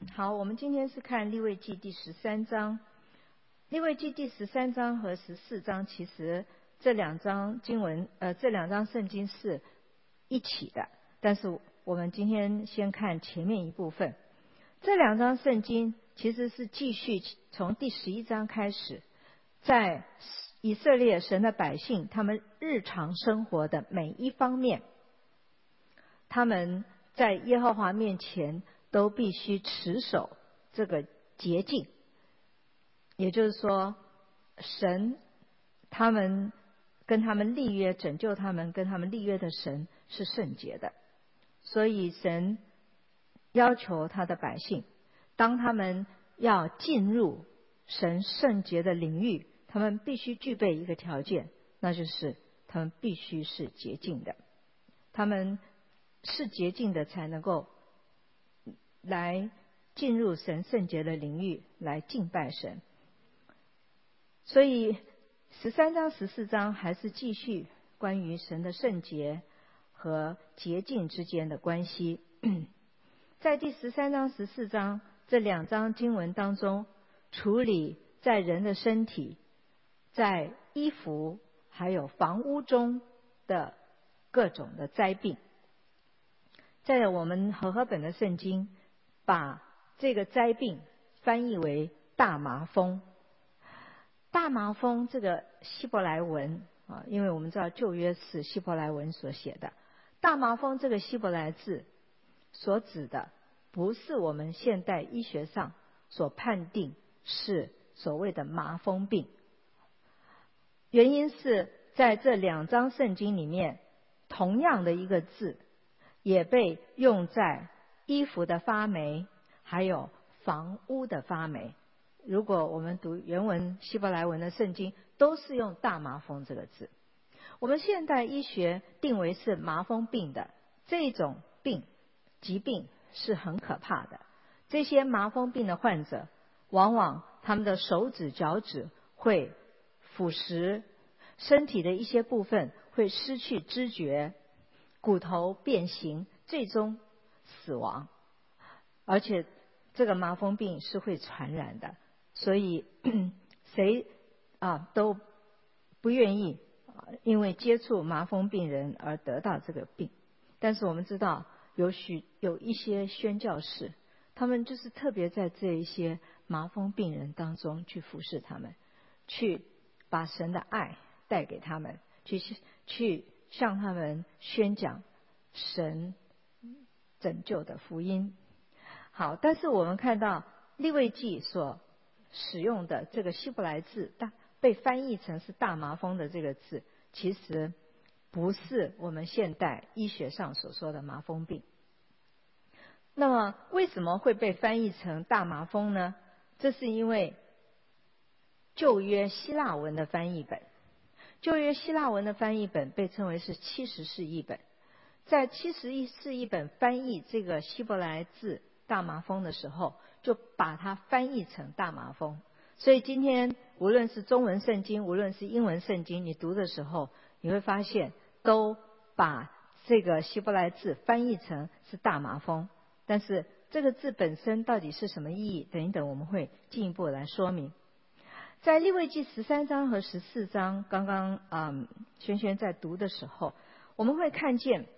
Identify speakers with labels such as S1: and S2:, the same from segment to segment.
S1: 好，我们今天是看利未记第13章。利未记第13章和14章，其实这两章经文，这两章圣经是一起的，但是我们今天先看前面一部分。这两章圣经其实是继续从第11章开始，在以色列神的百姓他们日常生活的每一方面，他们在耶和华面前都必须持守这个洁净，也就是说，神他们跟他们立约，拯救他们跟他们立约的神是圣洁的，所以神要求他的百姓，当他们要进入神圣洁的领域，他们必须具备一个条件，那就是他们必须是洁净的，他们是洁净的才能够来进入神圣洁的领域，来敬拜神。所以13章14章还是继续关于神的圣洁和洁净之间的关系。在第13章14章这两章经文当中，处理在人的身体、在衣服还有房屋中的各种的灾病。在我们和合本的圣经把这个灾病翻译为大麻风。大麻风这个希伯来文啊，因为我们知道旧约是希伯来文所写的，大麻风这个希伯来字所指的不是我们现代医学上所判定是所谓的麻风病。原因是在这两章圣经里面，同样的一个字也被用在衣服的发霉还有房屋的发霉。如果我们读原文希伯来文的圣经，都是用大麻风这个字。我们现代医学定为是麻风病的这种疾病是很可怕的。这些麻风病的患者，往往他们的手指脚趾会腐蚀，身体的一些部分会失去知觉，骨头变形，最终死亡。而且这个麻风病是会传染的，所以谁都不愿意因为接触麻风病人而得到这个病。但是我们知道有一些宣教士，他们就是特别在这一些麻风病人当中去服侍他们，去把神的爱带给他们，去向他们宣讲神拯救的福音。好，但是我们看到利未记所使用的这个希伯来字，被翻译成是大麻风的这个字，其实不是我们现代医学上所说的麻风病。那么为什么会被翻译成大麻风呢？这是因为旧约希腊文的翻译本，旧约希腊文的翻译本被称为是70士译本。在70士译本翻译这个希伯来字大麻风的时候，就把它翻译成大麻风。所以今天无论是中文圣经，无论是英文圣经，你读的时候你会发现都把这个希伯来字翻译成是大麻风。但是这个字本身到底是什么意义，等一等我们会进一步来说明。在利未记13章和14章刚刚轩轩在读的时候，我们会看见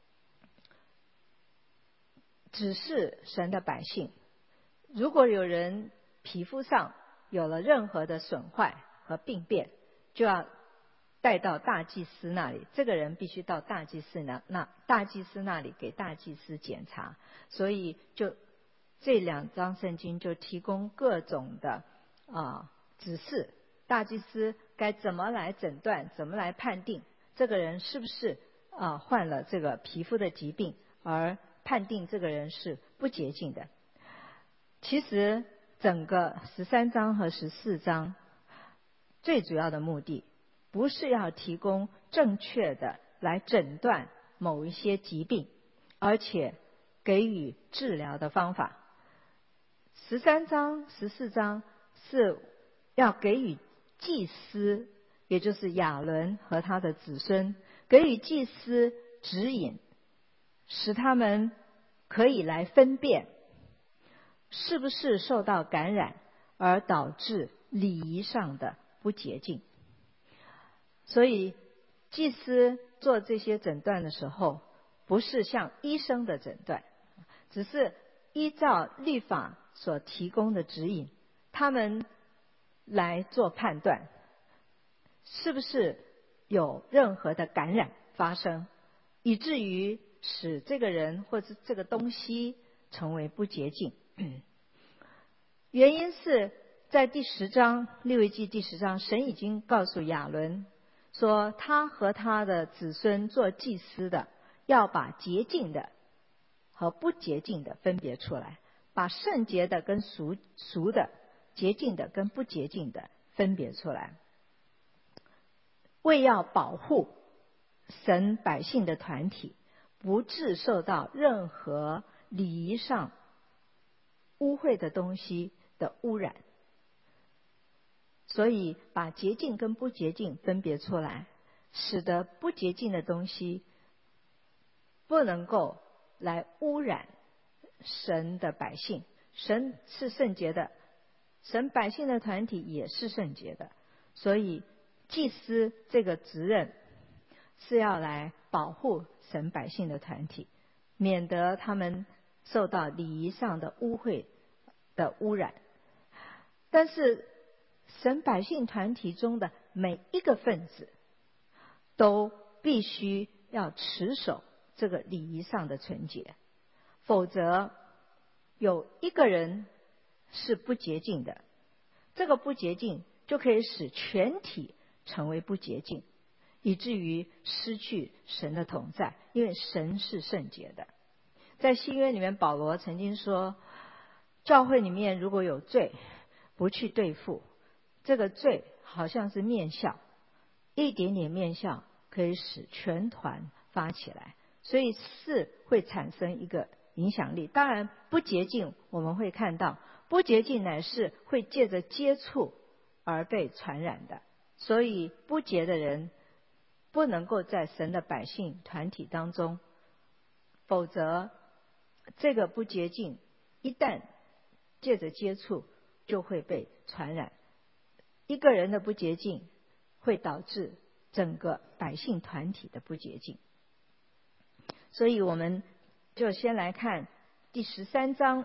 S1: 指示神的百姓，如果有人皮肤上有了任何的损坏和病变，就要带到大祭司那里，这个人必须到大祭司大祭司那里给大祭司检查。所以就这两章圣经就提供各种的指示，大祭司该怎么来诊断，怎么来判定这个人是不是患了这个皮肤的疾病，而判定这个人是不洁净的。其实整个13章和14章最主要的目的不是要提供正确的来诊断某一些疾病，而且给予治疗的方法。13章14章是要给予祭司，也就是亚伦和他的子孙，给予祭司指引，使他们可以来分辨是不是受到感染而导致礼仪上的不洁净。所以祭司做这些诊断的时候，不是像医生的诊断，只是依照律法所提供的指引，他们来做判断，是不是有任何的感染发生，以至于使这个人或者这个东西成为不洁净。原因是在第10章，利未记第10章，神已经告诉亚伦说，他和他的子孙做祭司的，要把洁净的和不洁净的分别出来，把圣洁的跟俗的，洁净的跟不洁净的分别出来，为要保护神百姓的团体不致受到任何礼仪上污秽的东西的污染。所以把洁净跟不洁净分别出来，使得不洁净的东西不能够来污染神的百姓。神是圣洁的，神百姓的团体也是圣洁的，所以祭司这个职任是要来保护神百姓的团体，免得他们受到礼仪上的污秽的污染。但是神百姓团体中的每一个分子都必须要持守这个礼仪上的纯洁，否则有一个人是不洁净的，这个不洁净就可以使全体成为不洁净，以至于失去神的同在，因为神是圣洁的。在新约里面，保罗曾经说，教会里面如果有罪不去对付，这个罪好像是面笑，一点点面笑可以使全团发起来，所以是会产生一个影响力。当然不洁净，我们会看到不洁净乃是会借着接触而被传染的，所以不洁的人不能够在神的百姓团体当中，否则这个不洁净一旦借着接触就会被传染。一个人的不洁净会导致整个百姓团体的不洁净。所以我们就先来看第13章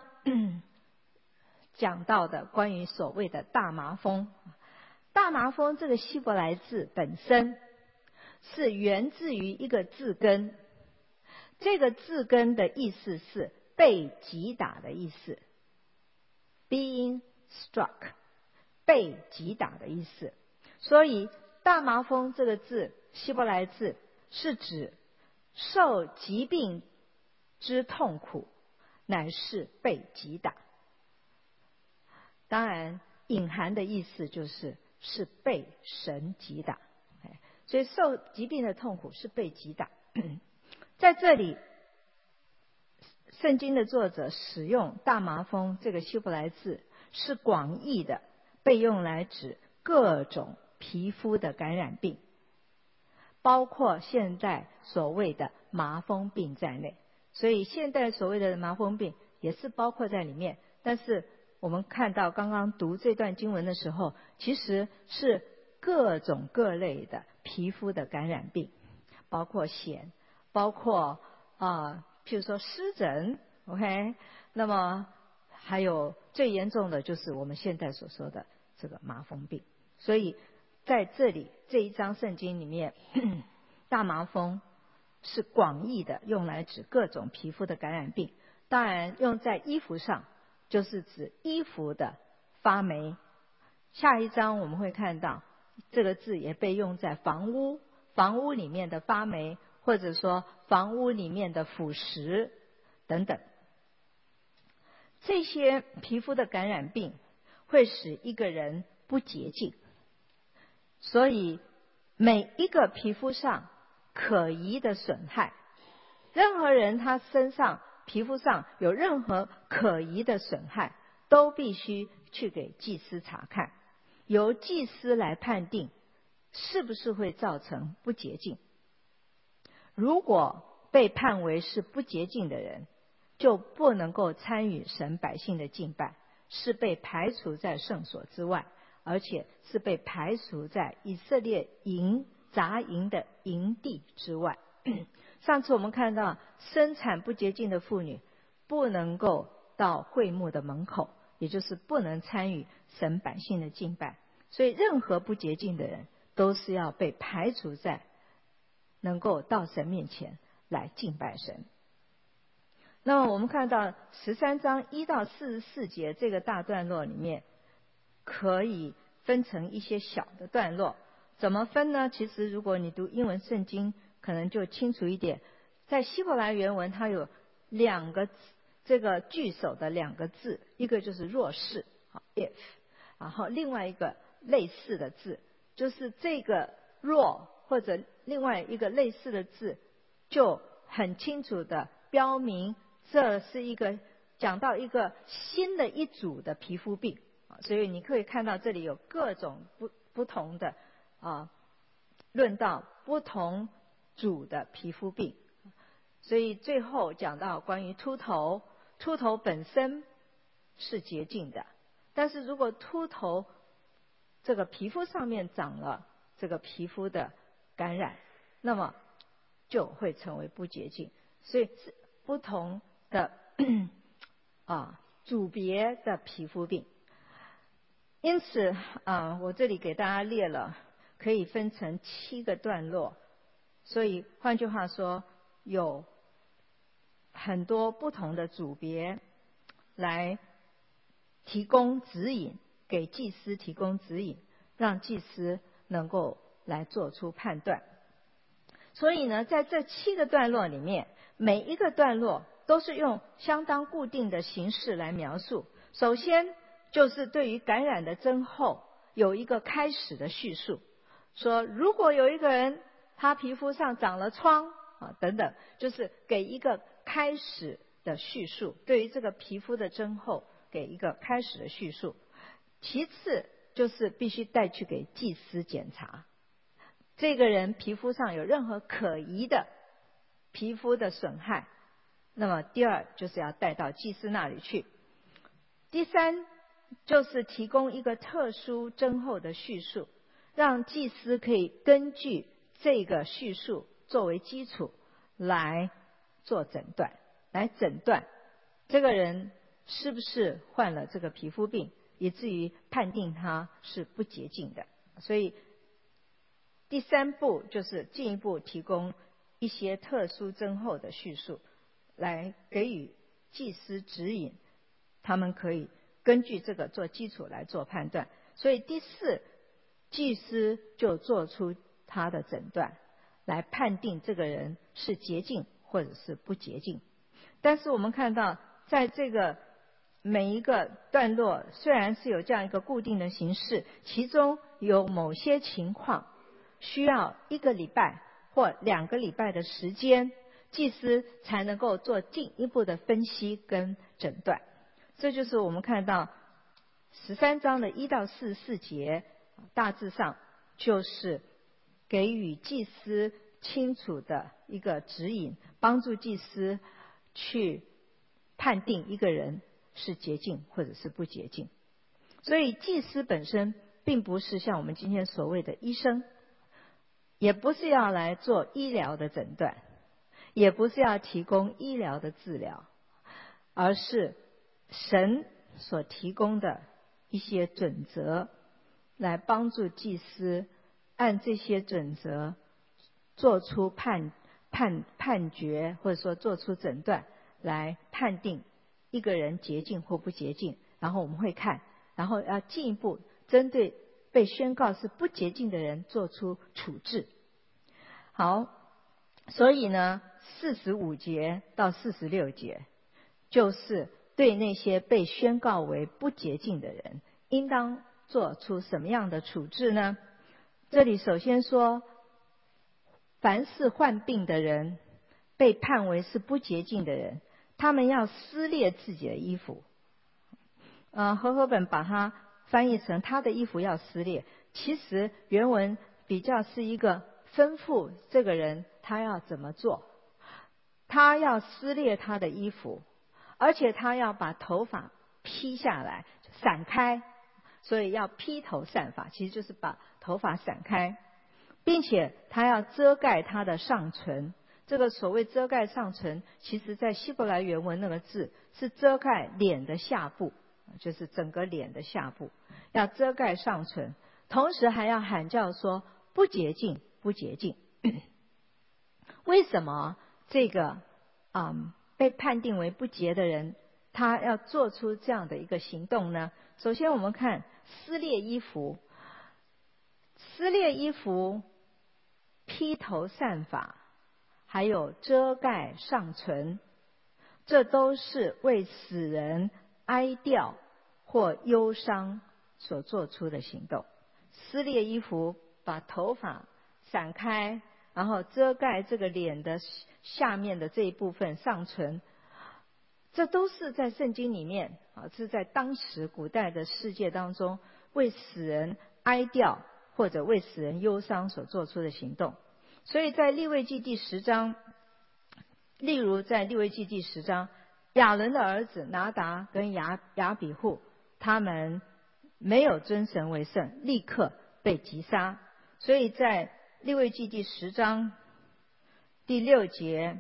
S1: 讲到的关于所谓的大麻风。大麻风这个希伯来字本身是源自于一个字根，这个字根的意思是被击打的意思， being struck， 被击打的意思。所以大麻风这个字希伯来字是指受疾病之痛苦乃是被击打，当然隐含的意思就是被神击打。所以受疾病的痛苦是被击打。在这里圣经的作者使用大麻风这个希伯来字是广义的，被用来指各种皮肤的感染病，包括现在所谓的麻风病在内。所以现在所谓的麻风病也是包括在里面，但是我们看到刚刚读这段经文的时候，其实是各种各类的皮肤的感染病，包括癣，包括譬如说湿疹 OK， 那么还有最严重的就是我们现在所说的这个麻风病。所以在这里这一章圣经里面，大麻风是广义的，用来指各种皮肤的感染病。当然用在衣服上就是指衣服的发霉。下一章我们会看到这个字也被用在房屋里面的发霉，或者说房屋里面的腐蚀等等。这些皮肤的感染病会使一个人不洁净，所以每一个皮肤上可疑的损害，任何人他身上皮肤上有任何可疑的损害，都必须去给祭司查看，由祭司来判定是不是会造成不洁净。如果被判为是不洁净的人， 就不能够参与神百姓的敬拜，是被排除在圣所之外，而且是被排除在以色列杂营的营地之外。上次我们看到生产不洁净的妇女不能够到会幕的门口，也就是不能参与神百姓的敬拜，所以任何不洁净的人都是要被排除在能够到神面前来敬拜神。那么我们看到13章1到44节这个大段落里面，可以分成一些小的段落。怎么分呢？其实如果你读英文圣经可能就清楚一点。在希伯来原文它有两个这个句首的两个字，一个就是若是 if， 然后另外一个类似的字，就是这个若或者另外一个类似的字，就很清楚的标明这是一个讲到一个新的一组的皮肤病。所以你可以看到这里有各种不同的论到不同组的皮肤病。所以最后讲到关于秃头，秃头本身是洁净的，但是如果秃头这个皮肤上面长了这个皮肤的感染，那么就会成为不洁净。所以是不同的组别的皮肤病。因此我这里给大家列了可以分成7个段落，所以换句话说有很多不同的组别来提供指引，给祭司提供指引，让祭司能够来做出判断。所以呢，在这7个段落里面，每一个段落都是用相当固定的形式来描述。首先就是对于感染的症候有一个开始的叙述，说如果有一个人他皮肤上长了疮等等，就是给一个开始的叙述，对于这个皮肤的症候给一个开始的叙述。其次就是必须带去给祭司检查，这个人皮肤上有任何可疑的皮肤的损害，那么第二就是要带到祭司那里去。第三就是提供一个特殊症候的叙述，让祭司可以根据这个叙述作为基础来做诊断，来诊断这个人是不是患了这个皮肤病，以至于判定他是不洁净的。所以第3步就是进一步提供一些特殊症候的叙述，来给予祭司指引，他们可以根据这个做基础来做判断。所以第4，祭司就做出他的诊断，来判定这个人是洁净或者是不洁净。但是我们看到在这个每一个段落虽然是有这样一个固定的形式，其中有某些情况需要1个礼拜或2个礼拜的时间，祭司才能够做进一步的分析跟诊断。这就是我们看到13章的1到44节，大致上就是给予祭司清楚的一个指引，帮助祭司去判定一个人是洁净或者是不洁净。所以祭司本身并不是像我们今天所谓的医生，也不是要来做医疗的诊断，也不是要提供医疗的治疗，而是神所提供的一些准则，来帮助祭司按这些准则做出判决，或者说做出诊断，来判定一个人洁净或不洁净。然后我们会看，然后要进一步针对被宣告是不洁净的人做出处置。好，所以呢45节到46节就是对那些被宣告为不洁净的人应当做出什么样的处置呢？这里首先说，凡是患病的人被判为是不洁净的人，他们要撕裂自己的衣服。和合本把它翻译成他的衣服要撕裂，其实原文比较是一个吩咐这个人他要怎么做，他要撕裂他的衣服。 而且他要把头发披下来散开，所以要披头散发，其实就是把头发散开，并且他要遮盖他的上唇。这个所谓遮盖上唇，其实在希伯来原文那个字是遮盖脸的下部，就是整个脸的下部，要遮盖上唇，同时还要喊叫说不洁净，不洁净。为什么这个被判定为不洁的人，他要做出这样的一个行动呢？首先我们看撕裂衣服，撕裂衣服、披头散发，还有遮盖上唇，这都是为死人哀悼或忧伤所做出的行动。撕裂衣服，把头发散开，然后遮盖这个脸的下面的这一部分上唇，这都是在圣经里面是在当时古代的世界当中为死人哀悼或者为死人忧伤所做出的行动。所以在利未记第10章，例如在利未记第10章，亚伦的儿子拿达跟亚比户，他们没有尊神为圣，立刻被击杀。所以在利未记第10章第6节，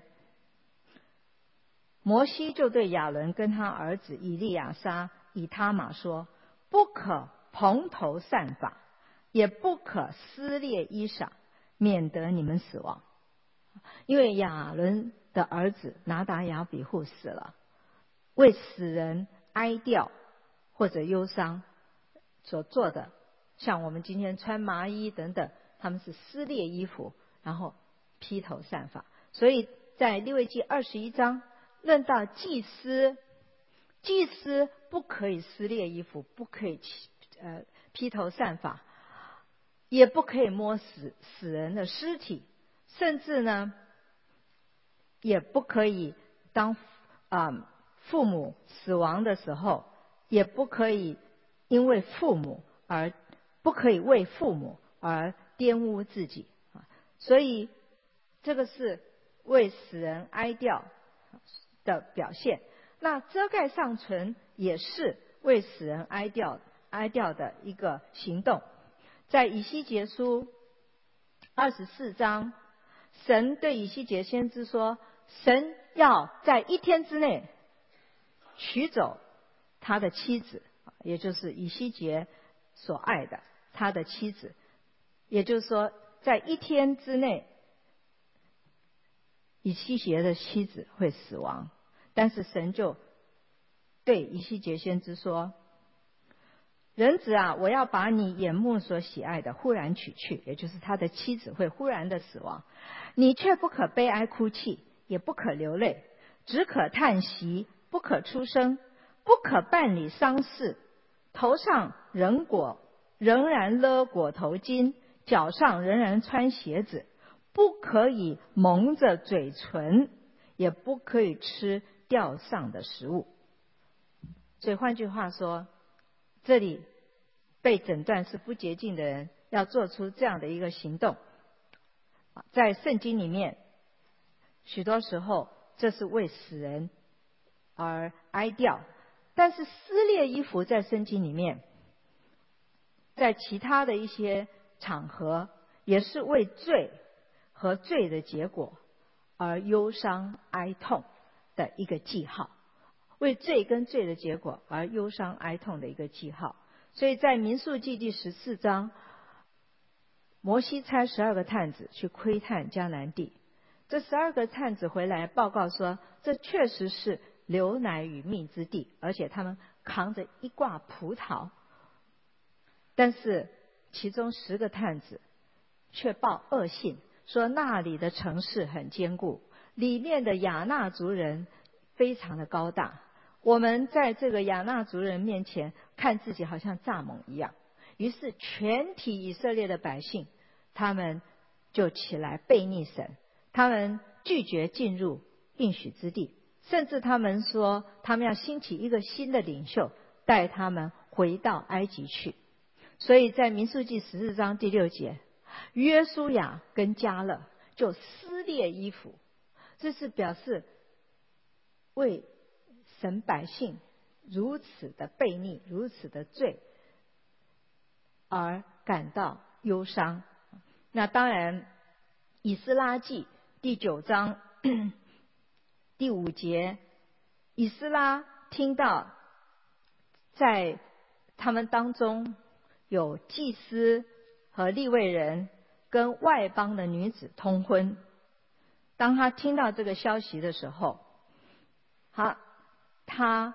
S1: 摩西就对亚伦跟他儿子以利亚撒、以他玛说，不可蓬头散发，也不可撕裂衣裳，免得你们死亡。因为亚伦的儿子拿达亚比户死了，为死人哀悼或者忧伤所做的，像我们今天穿麻衣等等，他们是撕裂衣服，然后披头散发。所以在利未记21章论到祭司，祭司不可以撕裂衣服，不可以披头散发，也不可以摸死人的尸体，甚至呢也不可以当父母死亡的时候，也不可以因为不可以为父母而玷污自己。所以这个是为死人哀悼的表现。那遮盖上唇也是为死人哀悼的一个行动。在以西结书24章，神对以西结先知说，神要在1天之内取走他的妻子，也就是以西结所爱的他的妻子，也就是说在1天之内以西结的妻子会死亡。但是神就对以西结先知说，人子啊，我要把你眼目所喜爱的忽然取去，也就是他的妻子会忽然的死亡。你却不可悲哀哭泣，也不可流泪，只可叹息，不可出声，不可办理丧事，头上仍然勒裹头巾，脚上仍然穿鞋子，不可以蒙着嘴唇，也不可以吃吊上的食物。所以换句话说，这里被诊断是不洁净的人要做出这样的一个行动。在圣经里面，许多时候这是为死人而哀悼，但是撕裂衣服在圣经里面，在其他的一些场合也是为罪和罪的结果而忧伤哀痛的一个记号，为罪跟罪的结果而忧伤哀痛的一个记号。所以在民数记第14章，摩西差12个探子去窥探迦南地，这12个探子回来报告说，这确实是流奶与蜜之地，而且他们扛着一挂葡萄。但是其中10个探子却报恶信，说那里的城市很坚固，里面的亚衲族人非常的高大，我们在这个亚衲族人面前看自己好像蚱蜢一样。于是全体以色列的百姓，他们就起来悖逆神，他们拒绝进入应许之地，甚至他们说他们要兴起一个新的领袖，带他们回到埃及去。所以在民数记14章第6节，约书亚跟迦勒就撕裂衣服，这是表示为神百姓如此的悖逆，如此的罪，而感到忧伤。那当然，以斯拉记第9章第5节，以斯拉听到在他们当中有祭司和利未人跟外邦的女子通婚。当他听到这个消息的时候，他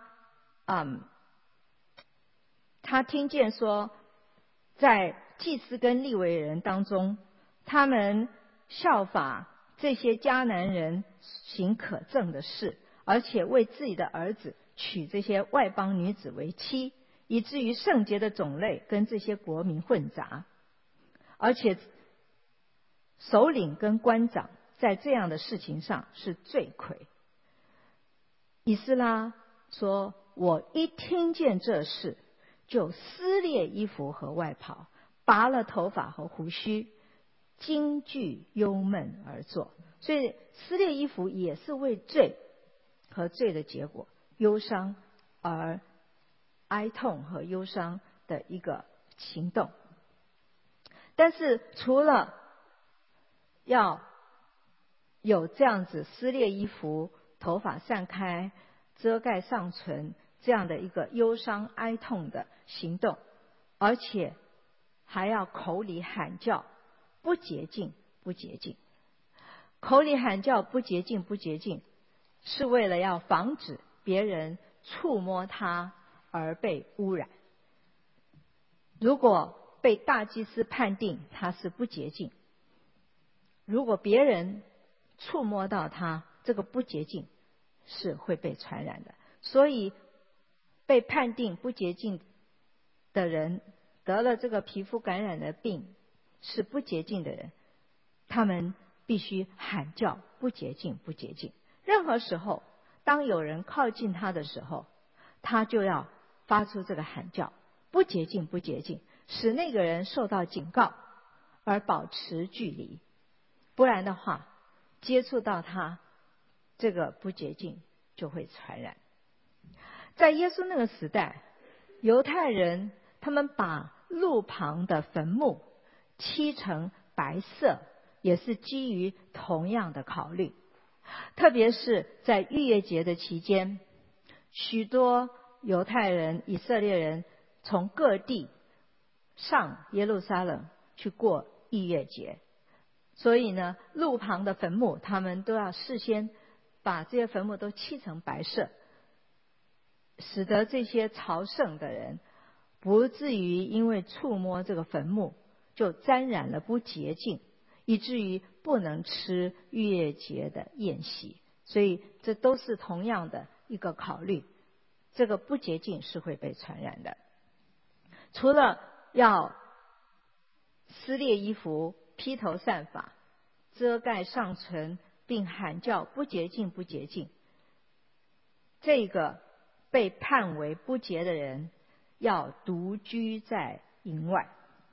S1: 听见说，在祭司跟利未人当中，他们效法这些迦南人行可憎的事，而且为自己的儿子娶这些外邦女子为妻，以至于圣洁的种类跟这些国民混杂，而且首领跟官长在这样的事情上是罪魁。以斯拉说，我一听见这事，就撕裂衣服和外袍，拔了头发和胡须，惊惧忧闷而坐。所以撕裂衣服也是为罪和罪的结果，忧伤而哀痛和忧伤的一个行动。但是除了要有这样子撕裂衣服、头发散开、遮盖上唇这样的一个忧伤哀痛的行动，而且还要口里喊叫不洁净不洁净。口里喊叫不洁净不洁净，是为了要防止别人触摸它而被污染。如果被大祭司判定它是不洁净，如果别人触摸到它，这个不洁净是会被传染的。所以被判定不洁净的人，得了这个皮肤感染的病是不洁净的人，他们必须喊叫不洁净不洁净。任何时候当有人靠近他的时候，他就要发出这个喊叫不洁净不洁净，使那个人受到警告而保持距离。不然的话，接触到他，这个不洁净就会传染。在耶稣那个时代，犹太人他们把路旁的坟墓漆成白色，也是基于同样的考虑。特别是在逾越节的期间，许多犹太人、以色列人从各地上耶路撒冷去过逾越节，所以呢，路旁的坟墓他们都要事先把这些坟墓都漆成白色，使得这些朝圣的人不至于因为触摸这个坟墓就沾染了不洁净，以至于不能吃逾越节的宴席。所以这都是同样的一个考虑，这个不洁净是会被传染的。除了要撕裂衣服、披头散发、遮盖上唇，并喊叫不洁净不洁净，这个被判为不洁的人要独居在营外。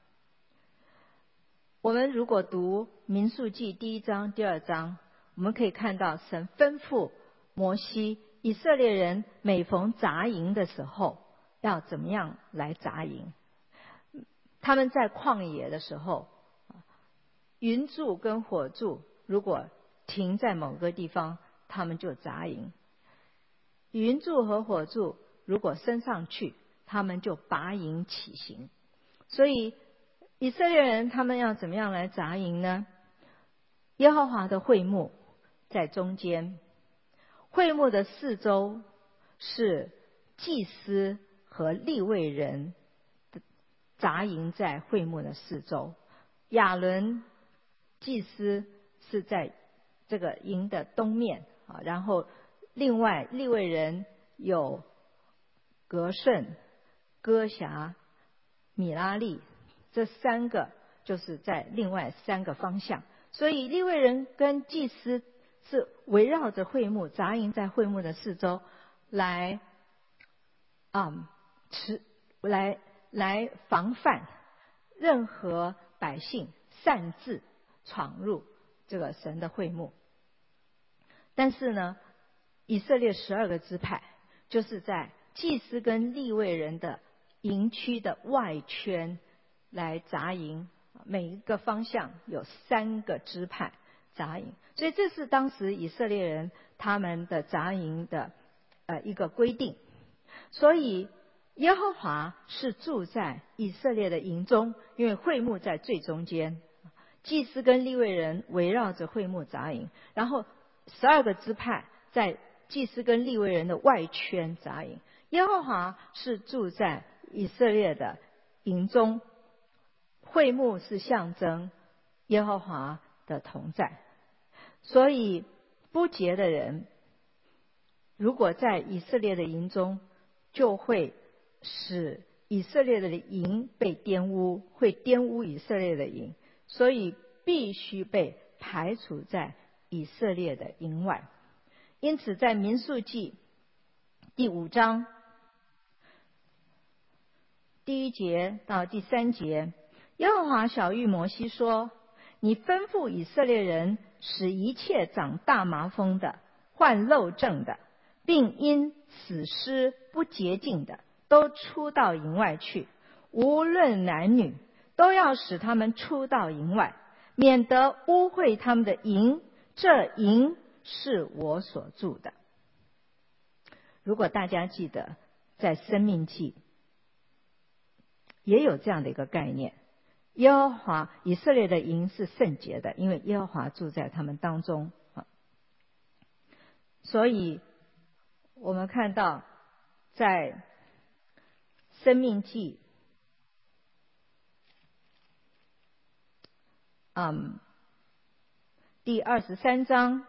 S1: 我们如果读民数记第1章第2章，我们可以看到神吩咐摩西，以色列人每逢扎营的时候要怎么样来扎营。他们在旷野的时候，云柱跟火柱如果停在某个地方，他们就扎营；云柱和火柱如果升上去，他们就拔营起行。所以以色列人他们要怎么样来扎营呢？耶和华的会幕在中间，会幕的四周是祭司和利未人扎营在会幕的四周。亚伦祭司是在这个营的东面，然后另外利未人有革顺、哥辖、米拉利，这3个就是在另外3个方向。所以利未人跟祭司是围绕着会幕扎营在会幕的四周，来防范任何百姓擅自闯入这个神的会幕。但是呢，以色列12个支派就是在祭司跟利未人的营区的外圈来扎营，每一个方向有3个支派扎营，所以这是当时以色列人他们的扎营的一个规定。所以耶和华是住在以色列的营中，因为会幕在最中间，祭司跟利未人围绕着会幕扎营，然后12个支派在祭司跟利未人的外圈扎营。耶和华是住在以色列的营中，会幕是象征耶和华的同在。所以不洁的人如果在以色列的营中，就会使以色列的营被玷污，会玷污以色列的营，所以必须被排除在以色列的营外。因此在民数记第5章第1节到第3节，耶和华晓谕摩西说：你吩咐以色列人使一切长大麻风的、患漏症的，并因死尸不洁净的，都出到营外去，无论男女，都要使他们出到营外，免得污秽他们的营。这营是我所住的。如果大家记得，在申命记也有这样的一个概念，耶和华以色列的营是圣洁的，因为耶和华住在他们当中。所以我们看到在申命记第23章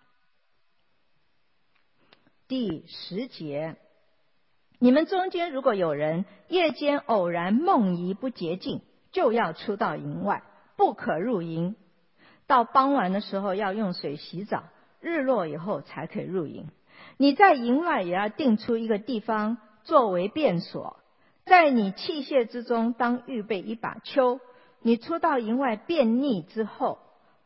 S1: 第10节，你们中间如果有人夜间偶然梦遗不洁净，就要出到营外，不可入营。到傍晚的时候要用水洗澡，日落以后才可以入营。你在营外也要定出一个地方作为便所，在你器械之中当预备一把锹。你出到营外便溺之后，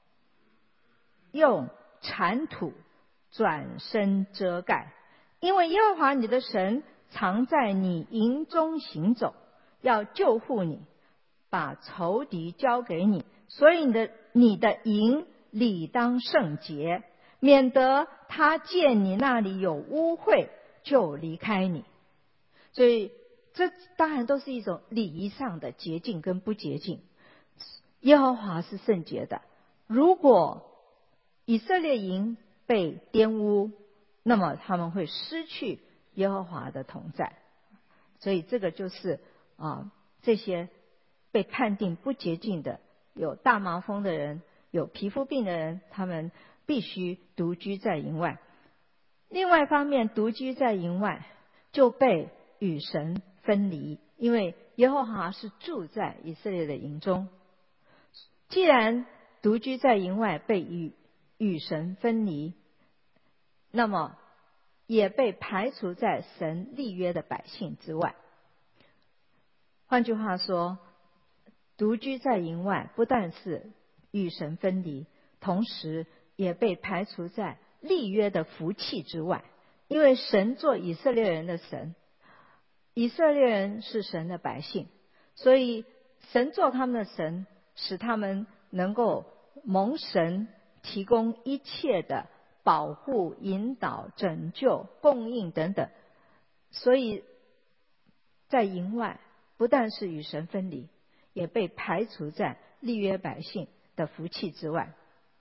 S1: 用铲土转身遮盖，因为耶和华你的神常在你营中行走，要救护你，把仇敌交给你，所以你的营理当圣洁，免得他见你那里有污秽就离开你。所以这当然都是一种礼仪上的洁净跟不洁净。耶和华是圣洁的，如果以色列营被玷污，那么他们会失去耶和华的同在。所以这个就是这些被判定不洁净的，有大麻风的人，有皮肤病的人，他们必须独居在营外。另外一方面，独居在营外就被与神分离，因为耶和华是住在以色列的营中。既然独居在营外被与神分离，那么也被排除在神立约的百姓之外。换句话说，独居在营外不但是与神分离，同时也被排除在立约的福气之外。因为神做以色列人的神，以色列人是神的百姓，所以神做他们的神，使他们能够蒙神提供一切的保护、引导、拯救、供应等等。所以在营外不但是与神分离，也被排除在立约百姓的福气之外。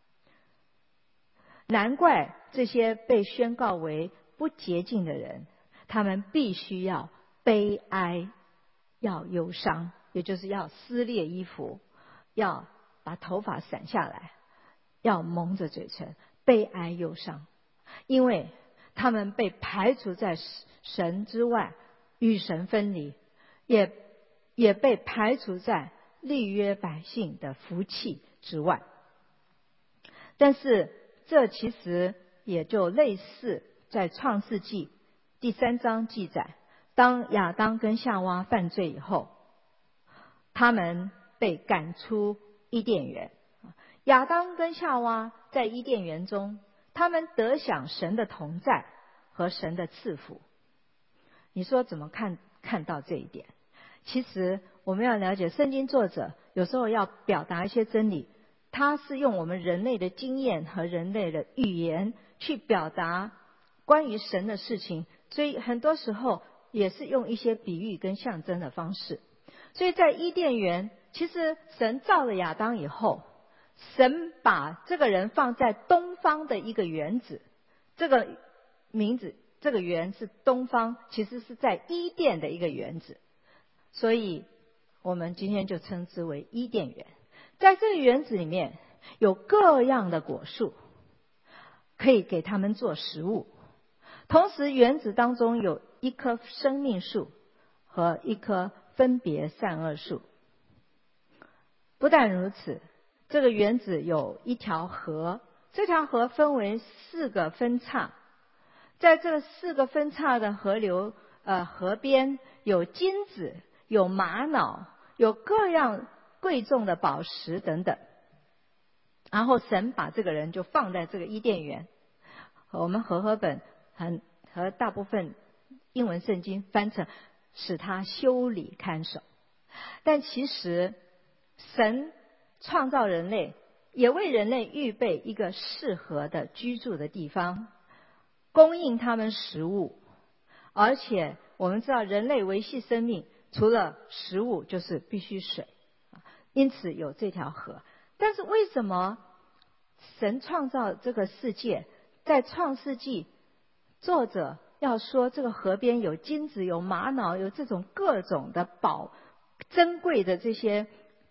S1: 难怪这些被宣告为不洁净的人，他们必须要悲哀，要忧伤，也就是要撕裂衣服，要把头发散下来，要蒙着嘴唇，悲哀忧伤，因为他们被排除在神之外，与神分离，也被排除在立约百姓的福气之外。但是这其实也就类似在创世纪第3章记载，当亚当跟夏娃犯罪以后，他们被赶出伊甸园。亚当跟夏娃在伊甸园中，他们得享神的同在和神的赐福。 你说怎么看到这一点？其实我们要了解，圣经作者有时候要表达一些真理，他是用我们人类的经验和人类的语言去表达关于神的事情，所以很多时候也是用一些比喻跟象征的方式。所以在伊甸园，其实神造了亚当以后，神把这个人放在东方的一个园子，这个名字，这个园是东方，其实是在伊甸的一个园子，所以我们今天就称之为伊甸园。在这个园子里面有各样的果树，可以给他们做食物。同时园子当中有一棵生命树和一棵分别善恶树。不但如此，这个园子有一条河，这条河分为4个分叉，在这4个分叉的河边有金子，有玛瑙，有各样贵重的宝石等等。然后神把这个人就放在这个伊甸园，我们和合本和大部分英文圣经翻成使他修理看守。但其实神创造人类，也为人类预备一个适合的居住的地方，供应他们食物。而且我们知道人类维系生命除了食物就是必须水，因此有这条河。但是为什么神创造这个世界，在创世纪作者要说这个河边有金子，有玛瑙，有这种各种的珍贵的这些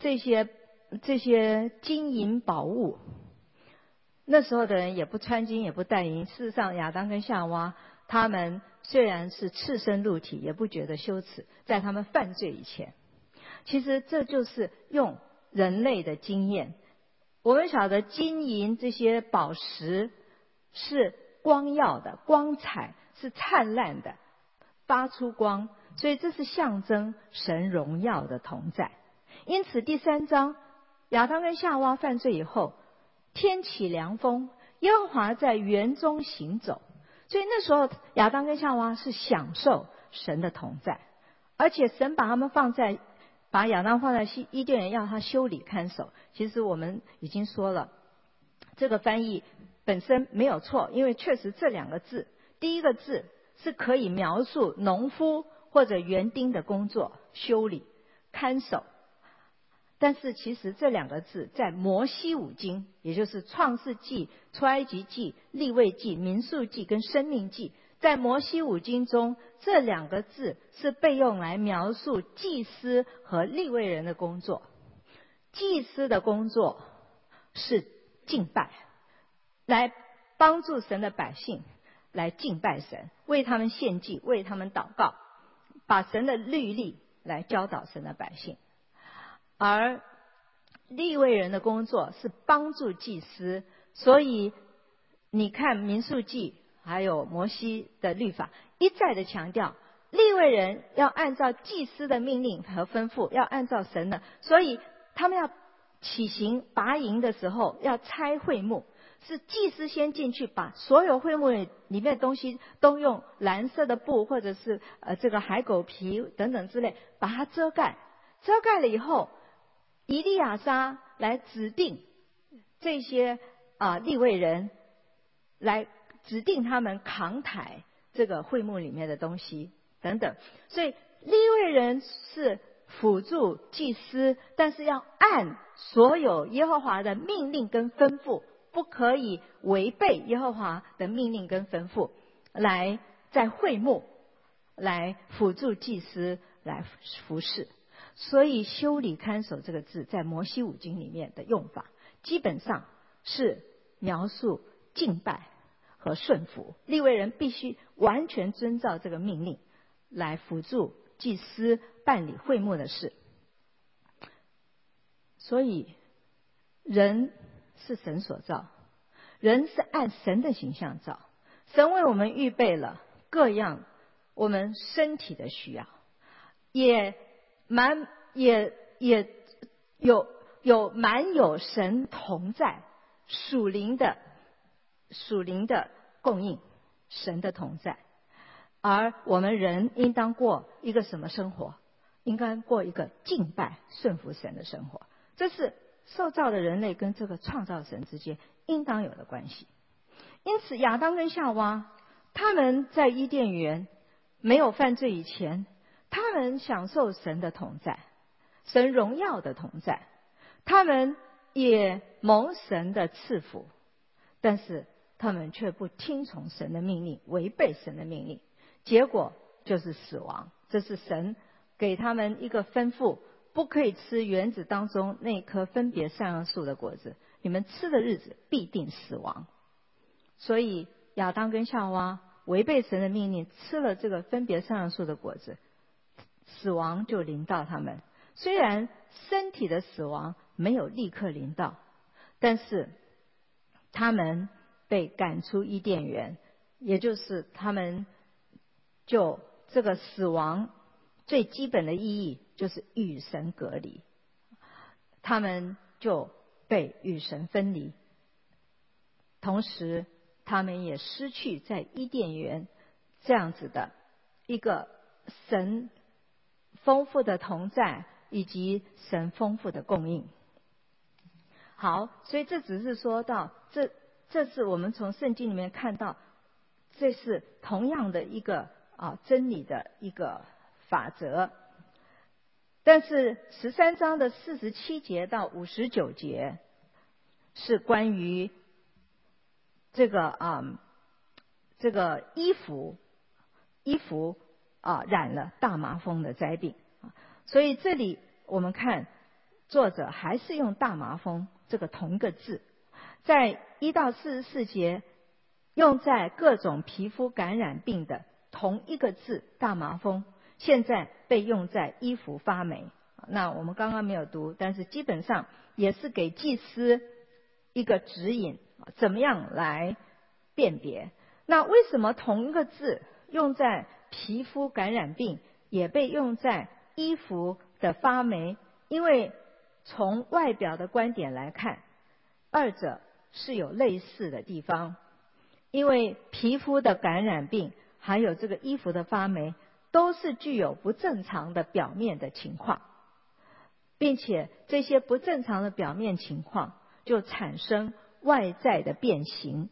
S1: 金银宝物。那时候的人也不穿金也不戴银，事实上亚当跟夏娃他们虽然是赤身露体，也不觉得羞耻，在他们犯罪以前。其实这就是用人类的经验。我们晓得金银这些宝石是光耀的，光彩是灿烂的，发出光，所以这是象征神荣耀的同在。因此第3章亚当跟夏娃犯罪以后，天起凉风，耶和华在园中行走，所以那时候亚当跟夏娃是享受神的同在。而且神把亚当放在伊甸园，要他修理看守。其实我们已经说了，这个翻译本身没有错，因为确实这2个字，第一个字是可以描述农夫或者园丁的工作，修理看守。但是其实这2个字在摩西5经，也就是创世纪、出埃及记、利未记、民数记跟申命记，在摩西5经中，这2个字是被用来描述祭司和利未人的工作。祭司的工作是敬拜，来帮助神的百姓来敬拜神，为他们献祭，为他们祷告，把神的律例来教导神的百姓。而利未人的工作是帮助祭司，所以你看民数记还有摩西的律法一再的强调，利未人要按照祭司的命令和吩咐，要按照神的，所以他们要起行拔营的时候要拆会幕，是祭司先进去，把所有会幕里面的东西都用蓝色的布或者是这个海狗皮等等之类把它遮盖了以后，以利亚撒来指定这些利未人，来指定他们扛抬这个会幕里面的东西等等。所以利未人是辅助祭司，但是要按所有耶和华的命令跟吩咐，不可以违背耶和华的命令跟吩咐，来在会幕来辅助祭司来服侍。所以修理看守这个字在摩西5经里面的用法，基本上是描述敬拜和顺服，利未人必须完全遵照这个命令来辅助祭司办理会幕的事。所以人是神所造，人是按神的形象造，神为我们预备了各样我们身体的需要，也有神同在，属灵的供应，神的同在。 而我们人应当过一个什么生活？应该过一个敬拜顺服神的生活。这是受造的人类跟这个创造神之间应当有的关系。因此亚当跟夏娃他们在伊甸园没有犯罪以前，他们享受神的同在，神荣耀的同在，他们也蒙神的赐福，但是他们却不听从神的命令，违背神的命令，结果就是死亡。这是神给他们一个吩咐，不可以吃园子当中那棵分别善恶树的果子，你们吃的日子必定死亡。所以亚当跟夏娃违背神的命令，吃了这个分别善恶树的果子，死亡就临到他们。虽然身体的死亡没有立刻临到，但是他们被赶出伊甸园，也就是他们就这个死亡最基本的意义就是与神隔离，他们就被与神分离，同时他们也失去在伊甸园这样子的一个神丰富的同在以及神丰富的供应。好，所以这只是说到这是我们从圣经里面看到，这是同样的一个真理的一个法则。但是13章的47节到59节是关于这个衣服染了大麻风的灾病。所以这里我们看作者还是用大麻风这个同一个字，在1到44节用在各种皮肤感染病的同一个字大麻风，现在被用在衣服发霉。那我们刚刚没有读，但是基本上也是给祭司一个指引，怎么样来辨别。那为什么同一个字用在皮肤感染病也被用在衣服的发霉？因为从外表的观点来看，二者是有类似的地方。因为皮肤的感染病还有这个衣服的发霉都是具有不正常的表面的情况，并且这些不正常的表面情况就产生外在的变形，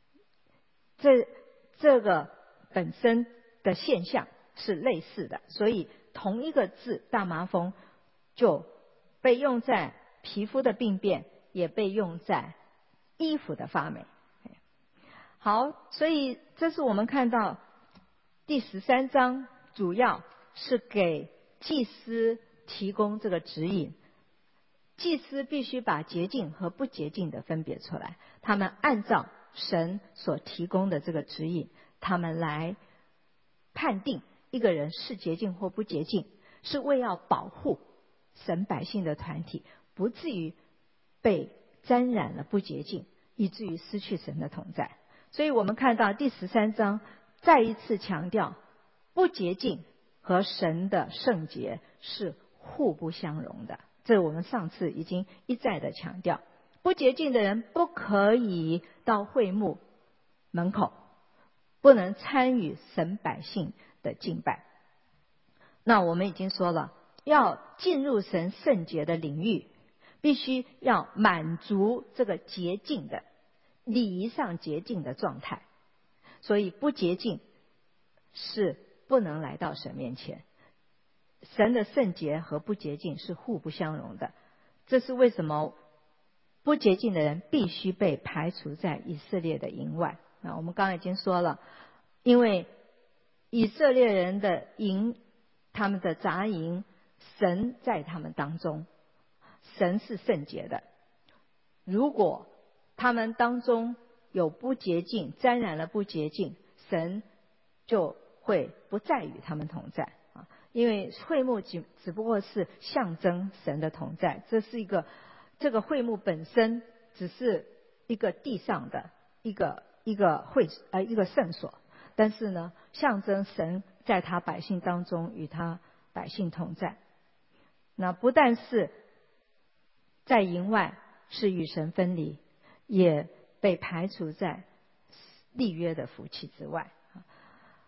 S1: 这个本身的现象是类似的，所以同一个字大麻风就被用在皮肤的病变，也被用在衣服的发霉。好，所以这是我们看到第13章主要是给祭司提供这个指引。祭司必须把洁净和不洁净的分别出来，他们按照神所提供的这个指引，他们来判定一个人是洁净或不洁净，是为要保护神百姓的团体不至于被沾染了不洁净，以至于失去神的同在。所以我们看到第13章再一次强调，不洁净和神的圣洁是互不相容的。这我们上次已经一再的强调，不洁净的人不可以到会幕门口，不能参与神百姓的敬拜。那我们已经说了，要进入神圣洁的领域，必须要满足这个洁净的礼仪上洁净的状态，所以不洁净是不能来到神面前。神的圣洁和不洁净是互不相容的，这是为什么不洁净的人必须被排除在以色列的营外。那我们刚才已经说了，因为以色列人的营，他们的杂营，神在他们当中，神是圣洁的。如果他们当中有不洁净，沾染了不洁净，神就会不再与他们同在。因为会幕只不过是象征神的同在，这个会幕本身只是一个地上的一个圣所，但是呢，象征神在他百姓当中与他百姓同在。那不但是在营外是与神分离，也被排除在立约的福气之外。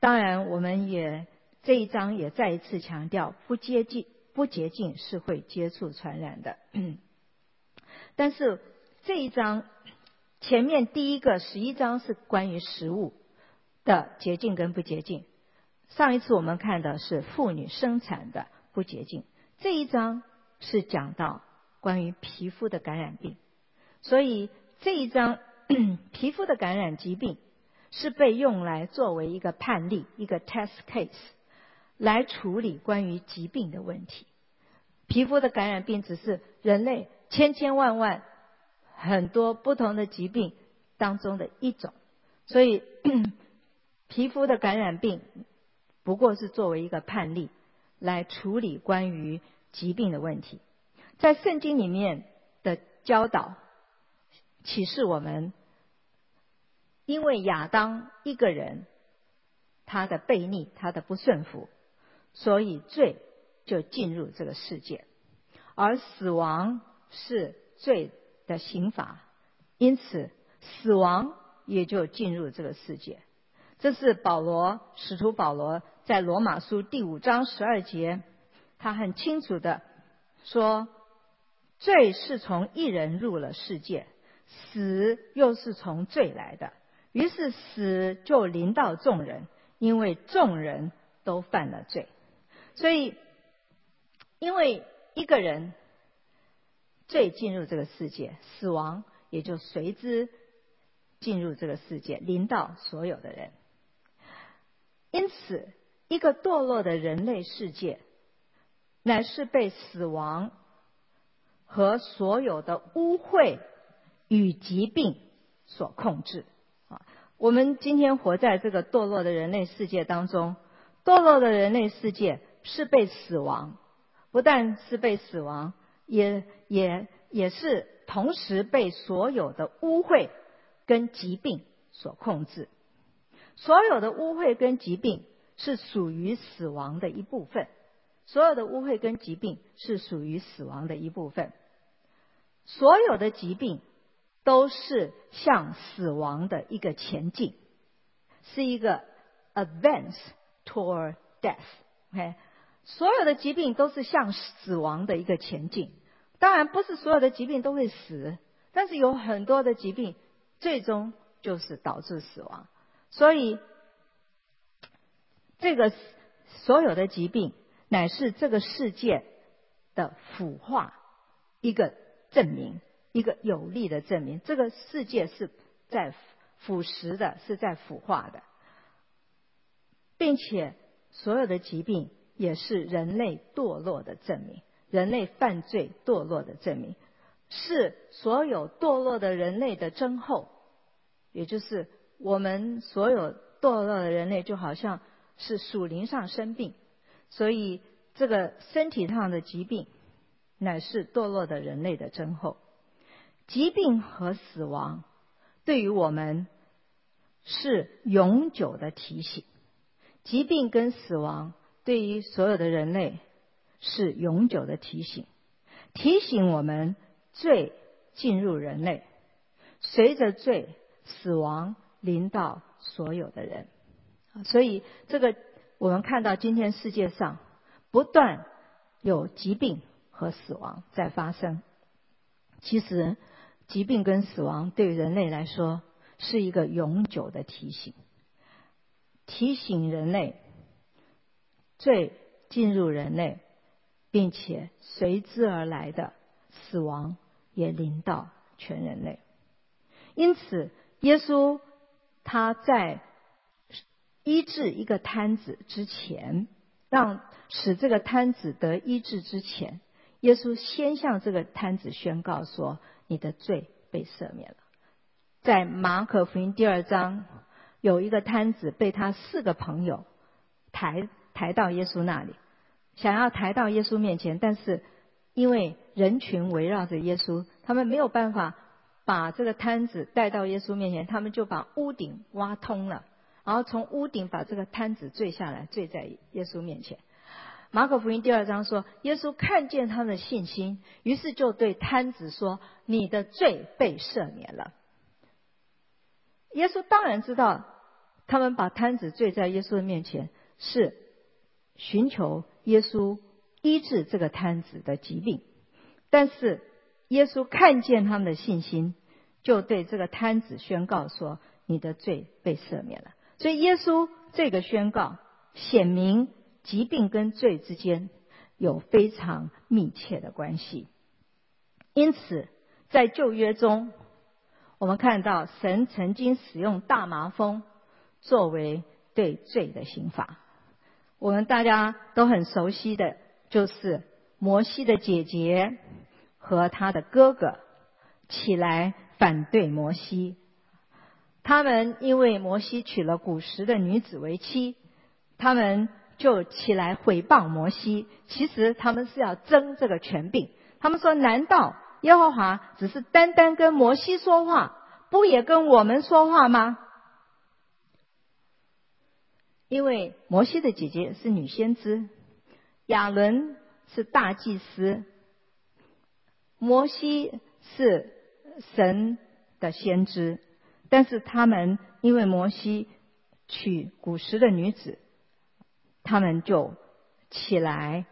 S1: 当然我们也这一章也再一次强调，不洁净是会接触传染的。但是这一章前面第一个11章是关于食物的洁净跟不洁净，上一次我们看的是妇女生产的不洁净，这一章是讲到关于皮肤的感染病。所以这一章皮肤的感染疾病是被用来作为一个判例，一个 test case 来处理关于疾病的问题。皮肤的感染病只是人类千千万万很多不同的疾病当中的一种，所以皮肤的感染病不过是作为一个判例来处理关于疾病的问题。在圣经里面的教导启示我们，因为亚当一个人他的悖逆，他的不顺服，所以罪就进入这个世界，而死亡是罪的刑罚，因此死亡也就进入这个世界。这是使徒保罗在罗马书第5章12节，他很清楚的说，罪是从一人入了世界，死又是从罪来的，于是死就临到众人，因为众人都犯了罪。所以因为一个人罪进入这个世界，死亡也就随之进入这个世界，临到所有的人。因此一个堕落的人类世界乃是被死亡和所有的污秽与疾病所控制。我们今天活在这个堕落的人类世界当中，堕落的人类世界是被死亡，不但是被死亡，也是同时被所有的污秽跟疾病所控制。所有的污秽跟疾病是属于死亡的一部分，所有的污秽跟疾病是属于死亡的一部分。所有的疾病都是向死亡的一个前进，是一个 advance toward death。所有的疾病都是向死亡的一个前进。当然不是所有的疾病都会死，但是有很多的疾病最终就是导致死亡。所以这个所有的疾病乃是这个世界的腐化一个证明，一个有力的证明，这个世界是在腐蚀的，是在腐化的，并且所有的疾病也是人类堕落的证明，人类犯罪堕落的证明，是所有堕落的人类的症候。也就是我们所有堕落的人类就好像是属灵上生病，所以这个身体上的疾病乃是堕落的人类的症候。疾病和死亡对于我们是永久的提醒，疾病跟死亡对于所有的人类是永久的提醒，提醒我们罪进入人类，随着罪死亡临到所有的人。所以这个我们看到今天世界上不断有疾病和死亡在发生。其实疾病跟死亡对于人类来说是一个永久的提醒，提醒人类罪进入人类，并且随之而来的死亡也临到全人类。因此耶稣他在医治一个瘫子之前，使这个瘫子得医治之前，耶稣先向这个瘫子宣告说，你的罪被赦免了。在马可福音第2章，有一个瘫子被他4个朋友抬到耶稣那里，想要抬到耶稣面前，但是因为人群围绕着耶稣，他们没有办法把这个瘫子带到耶稣面前，他们就把屋顶挖通了，然后从屋顶把这个瘫子坠下来，坠在耶稣面前。马可福音第2章说，耶稣看见他们的信心，于是就对瘫子说，你的罪被赦免了。耶稣当然知道他们把摊子坠在耶稣的面前，是寻求耶稣医治这个摊子的疾病。但是耶稣看见他们的信心，就对这个摊子宣告说，你的罪被赦免了。所以耶稣这个宣告显明疾病跟罪之间有非常密切的关系。因此在旧约中，我们看到神曾经使用大麻风作为对罪的刑罚。我们大家都很熟悉的就是摩西的姐姐和他的哥哥起来反对摩西。他们因为摩西娶了古时的女子为妻，他们就起来毁谤摩西。其实他们是要争这个权柄。他们说，难道耶和华只是单单跟摩西说话，不也跟我们说话吗？因为摩西的姐姐是女先知，亚伦是大祭司，摩西是神的先知。但是他们因为摩西娶古时的女子，他们就起来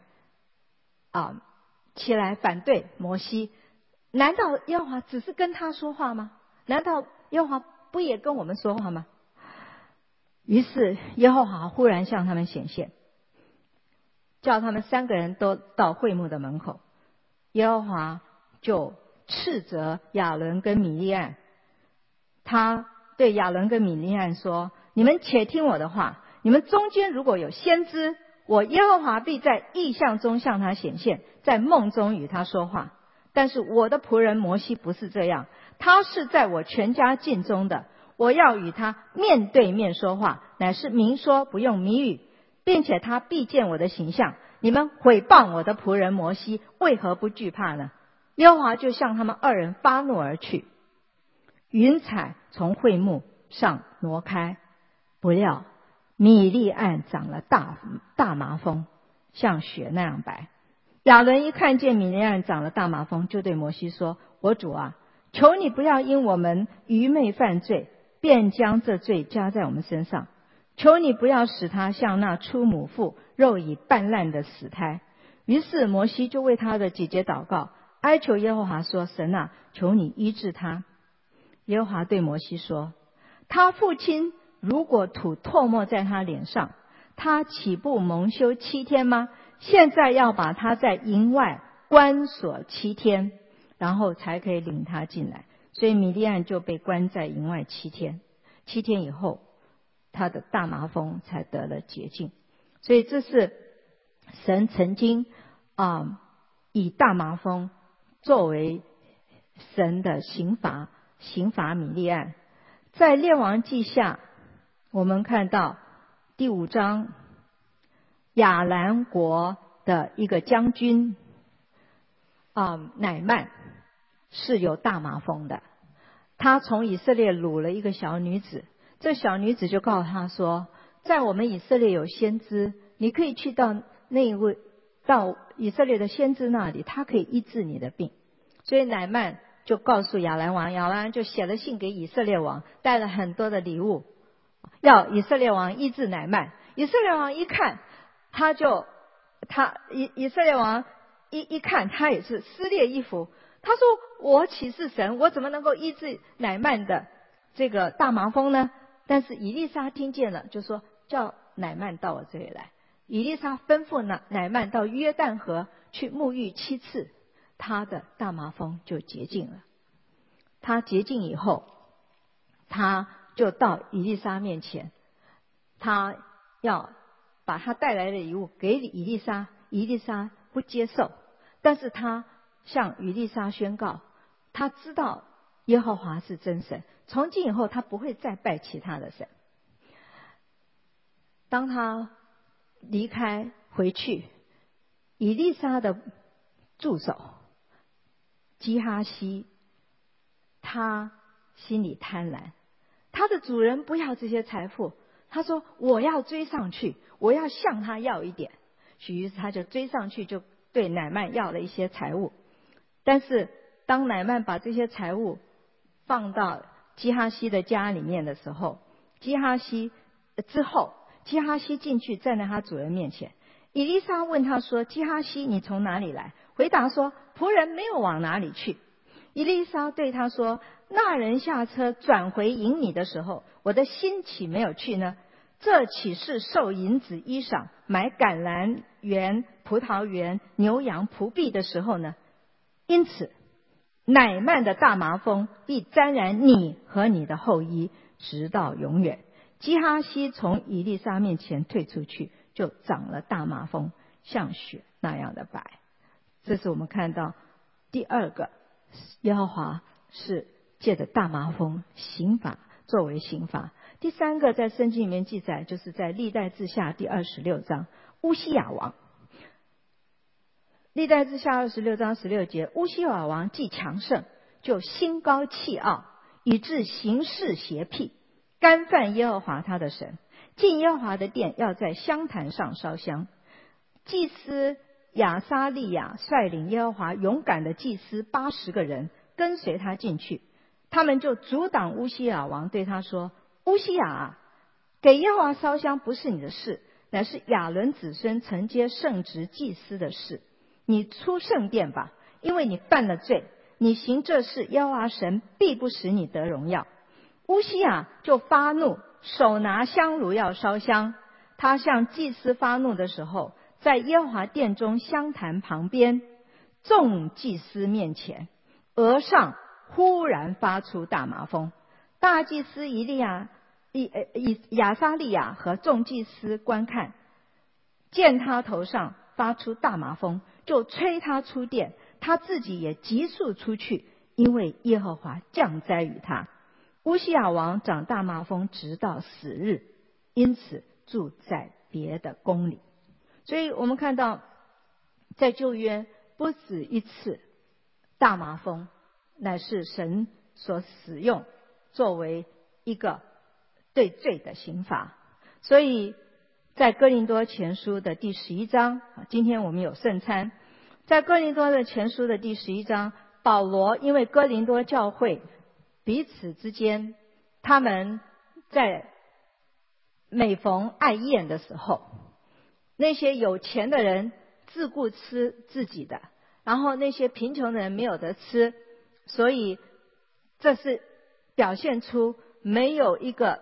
S1: 反对摩西。难道耶和华只是跟他说话吗？难道耶和华不也跟我们说话吗？于是耶和华忽然向他们显现，叫他们3个人都到会幕的门口。耶和华就斥责亚伦跟米利暗，他对亚伦跟米利暗说，你们且听我的话，你们中间如果有先知，我耶和华必在异象中向他显现，在梦中与他说话。但是我的仆人摩西不是这样，他是在我全家境中的，我要与他面对面说话，乃是明说，不用谜语，并且他必见我的形象。你们毁谤我的仆人摩西，为何不惧怕呢？耶和华就向他们2人发怒而去，云彩从会幕上挪开，不料米利暗长了大麻风，像雪那样白。亚伦一看见米利暗长了大麻风，就对摩西说，我主啊，求你不要因我们愚昧犯罪，便将这罪加在我们身上。求你不要使他像那出母腹肉已半烂的死胎。于是摩西就为他的姐姐祷告，哀求耶和华说，神啊，求你医治他。耶和华对摩西说，他父亲如果吐唾沫在他脸上，他岂不蒙羞7天吗？现在要把他在营外关锁7天，然后才可以领他进来。所以米利暗就被关在营外7天，7天以后他的大麻风才得了洁净。所以这是神曾经以大麻风作为神的刑罚米利暗。在列王记下，我们看到第5章，亚兰国的一个将军乃曼是有大麻风的。他从以色列掳了一个小女子，这小女子就告诉他说，在我们以色列有先知，你可以去到以色列的先知那里，他可以医治你的病。所以乃曼就告诉亚兰王，亚兰王就写了信给以色列王，带了很多的礼物，要以色列王医治乃曼。以色列王一看，以色列王一看，他也是撕裂衣服。他说，我岂是神？我怎么能够医治乃曼的这个大麻风呢？但是以利沙听见了，就说叫乃曼到我这里来。以利沙吩咐乃曼到约旦河去沐浴7次，他的大麻风就洁净了。他洁净以后，他就到以利沙面前，他要把他带来的礼物给以利沙。以利沙不接受，但是他向以利沙宣告，他知道耶和华是真神，从今以后他不会再拜其他的神。当他离开回去，以利沙的助手基哈西，他心里贪婪，他的主人不要这些财富，他说我要追上去，我要向他要一点。于是他就追上去，就对乃曼要了一些财物。但是当乃曼把这些财物放到基哈西的家里面的时候，基哈西之后，基哈西进去站在他主人面前。以利沙问他说：基哈西，你从哪里来？回答说：仆人没有往哪里去。以利沙对他说：那人下车转回迎你的时候，我的心岂没有去呢？这岂是受银子衣裳，买橄榄园、葡萄园、牛羊仆婢的时候呢？因此乃曼的大麻风必沾染你和你的后裔，直到永远。基哈西从以利沙面前退出去，就长了大麻风，像雪那样的白。这是我们看到第二个，耶和华是借着大麻风刑罚作为刑罚。第三个在圣经里面记载，就是在历代志下第26章，乌西雅王。历代志下26章16节，乌西雅王既强盛，就心高气傲，以致行事邪僻，干犯耶和华他的神。进耶和华的殿，要在香坛上烧香。祭司亚撒利亚率领耶和华勇敢的祭司80个人跟随他进去，他们就阻挡乌西雅王，对他说：乌西雅啊，给耶和华烧香不是你的事，乃是亚伦子孙承接圣职祭司的事。你出圣殿吧，因为你犯了罪，你行这事，耶和华神必不使你得荣耀。乌西雅就发怒，手拿香炉要烧香。他向祭司发怒的时候，在耶和华殿中香坛旁边众祭司面前，额上忽然发出大麻风。大祭司亚撒利亚和众祭司观看，见他头上发出大麻风，就催他出殿，他自己也急速出去，因为耶和华降灾于他。乌西雅王长大麻风直到死日，因此住在别的宫里。所以我们看到在旧约不止一次，大麻风乃是神所使用作为一个对罪的刑罚。所以在哥林多前书的第11章，今天我们有圣餐，在哥林多的前书的第11章，保罗因为哥林多教会彼此之间，他们在每逢爱宴的时候，那些有钱的人自顾吃自己的，然后那些贫穷的人没有得吃，所以这是表现出没有一个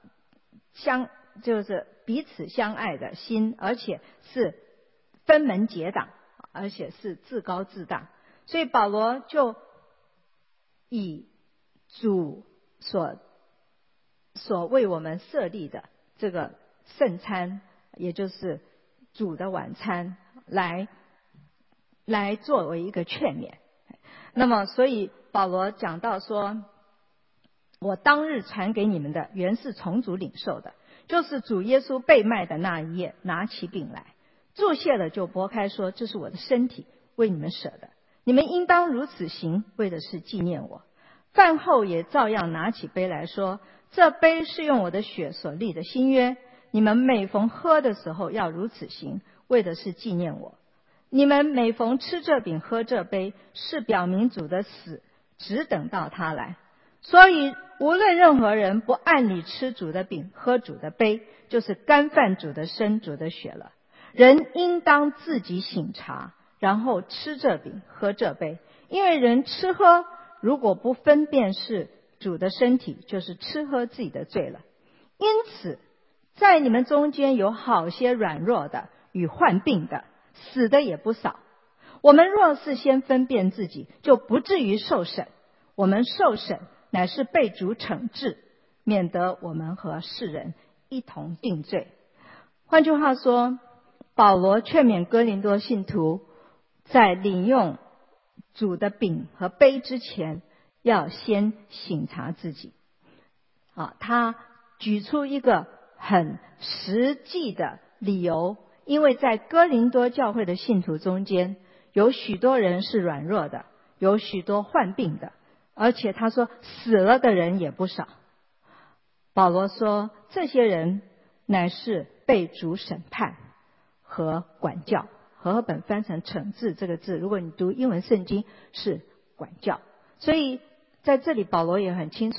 S1: 就是彼此相爱的心，而且是分门结党，而且是自高自大。所以保罗就以主所为我们设立的这个圣餐，也就是主的晚餐，来作为一个劝勉。那么所以保罗讲到说，我当日传给你们的原是从主领受的，就是主耶稣被卖的那一夜，拿起饼来，祝谢了就拨开，说这是我的身体，为你们舍的，你们应当如此行，为的是纪念我。饭后也照样拿起杯来说，这杯是用我的血所立的新约，你们每逢喝的时候要如此行，为的是纪念我。你们每逢吃这饼喝这杯，是表明主的死，只等到他来。所以无论任何人不按理吃主的饼喝主的杯，就是干犯主的身主的血了。人应当自己省察，然后吃这饼喝这杯。因为人吃喝如果不分辨是主的身体，就是吃喝自己的罪了。因此在你们中间有好些软弱的与患病的，死的也不少。我们若是先分辨自己，就不至于受审。我们受审乃是被主惩治，免得我们和世人一同定罪。换句话说，保罗劝勉哥林多信徒在领用主的饼和杯之前，要先省察自己。他举出一个很实际的理由，因为在哥林多教会的信徒中间，有许多人是软弱的，有许多患病的，而且他说死了的人也不少。保罗说这些人乃是被主审判和管教，和合本翻成惩治这个字，如果你读英文圣经是管教。所以在这里保罗也很清楚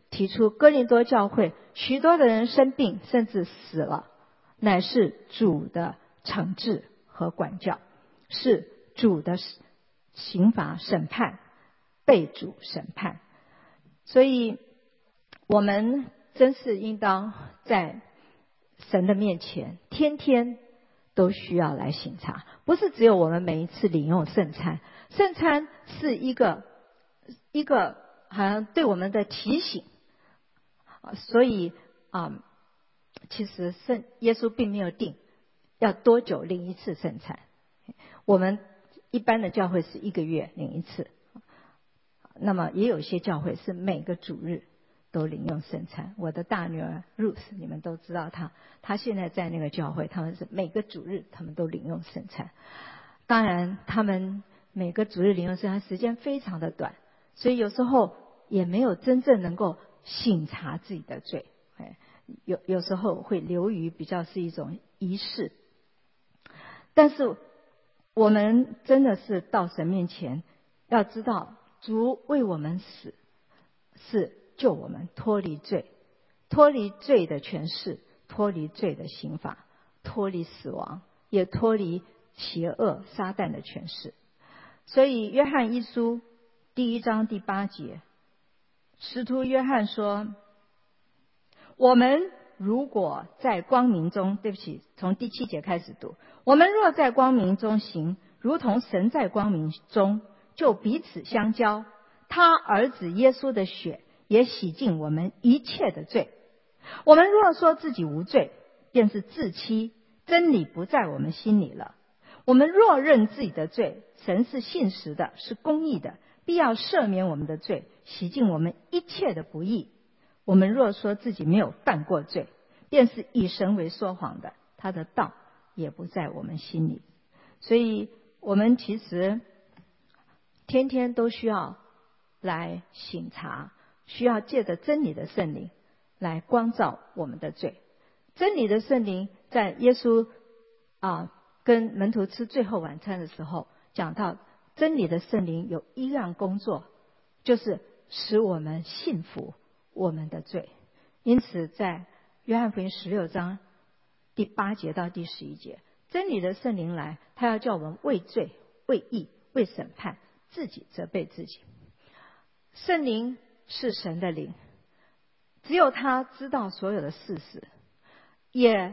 S1: 提出哥林多教会许多的人生病甚至死了，乃是主的惩治和管教，是主的刑罚审判，被主审判。所以我们真是应当在神的面前天天都需要来省察，不是只有我们每一次领用圣餐，圣餐是一个好像对我们的提醒，所以其实耶稣并没有定要多久领一次圣餐，我们一般的教会是1个月领一次，那么也有些教会是每个主日都领用圣餐。我的大女儿 Ruth 你们都知道她现在在那个教会，他们是每个主日他们都领用圣餐。当然他们每个主日领用圣餐时间非常的短，所以有时候也没有真正能够省察自己的罪，有时候会流于比较是一种仪式。但是我们真的是到神面前要知道，主为我们死是救我们脱离罪，脱离罪的权势，脱离罪的刑罚，脱离死亡，也脱离邪恶撒旦的权势。所以约翰一书第1章第8节，使徒约翰说，我们如果在光明中，对不起，从第7节开始读，我们若在光明中行，如同神在光明中，就彼此相交，他儿子耶稣的血也洗净我们一切的罪。我们若说自己无罪，便是自欺，真理不在我们心里了。我们若认自己的罪，神是信实的，是公义的，必要赦免我们的罪，洗净我们一切的不义。我们若说自己没有犯过罪，便是以神为说谎的，他的道也不在我们心里。所以我们其实天天都需要来省察，需要借着真理的圣灵来光照我们的罪。真理的圣灵在耶稣跟门徒吃最后晚餐的时候讲到，真理的圣灵有一样工作，就是使我们信服我们的罪。因此在约翰福音16章第8节到第11节，真理的圣灵来，他要叫我们为罪、为义、为审判，自己责备自己。圣灵是神的灵，只有他知道所有的事实，也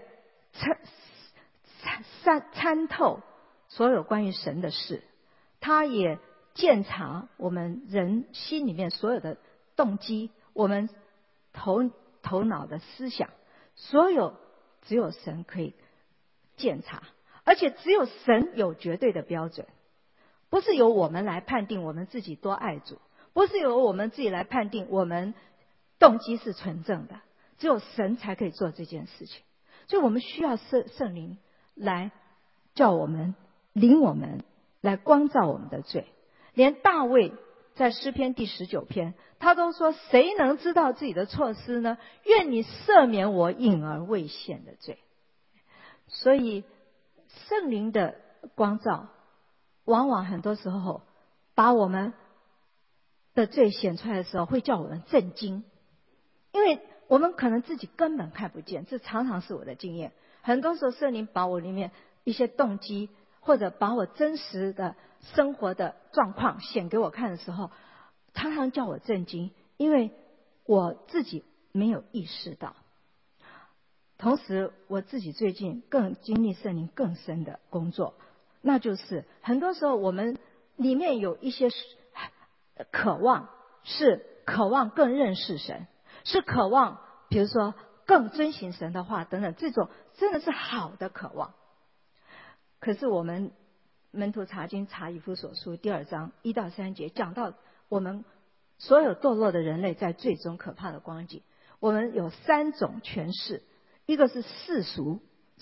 S1: 参透所有关于神的事，他也鉴察我们人心里面所有的动机，我们头脑的思想，所有只有神可以鉴察，而且只有神有绝对的标准，不是由我们来判定我们自己多爱主，不是由我们自己来判定我们动机是纯正的，只有神才可以做这件事情。所以我们需要圣灵来叫我们，领我们，来光照我们的罪。连大卫在诗篇第19篇，他都说，谁能知道自己的错失呢？愿你赦免我隐而未现的罪。所以圣灵的光照往往很多时候把我们的罪显出来的时候，会叫我们震惊，因为我们可能自己根本看不见，这常常是我的经验。很多时候圣灵把我里面一些动机，或者把我真实的生活的状况显给我看的时候，常常叫我震惊，因为我自己没有意识到。同时我自己最近更经历圣灵更深的工作，那就是很多时候我们里面有一些渴望，是渴望更认识神，是渴望比如说更遵行神的话等等，这种真的是好的渴望。可是我们门徒查经查以弗所书第2章1到3节讲到，我们所有堕落的人类在最终可怕的光景，我们有3种权势，一个是世俗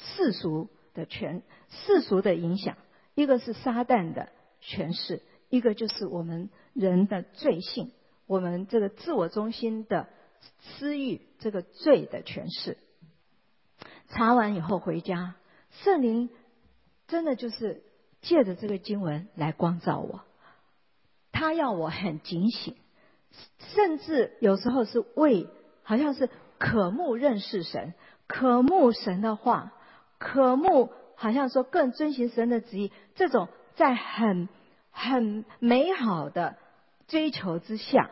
S1: 的影响，一个是撒旦的权势，一个就是我们人的罪性，我们这个自我中心的私欲，这个罪的权势。查完以后回家，圣灵真的就是借着这个经文来光照我，他要我很警醒， 甚至有时候是好像是渴慕认识神，渴慕神的话，渴慕好像说更遵行神的旨意，这种在很美好的追求之下，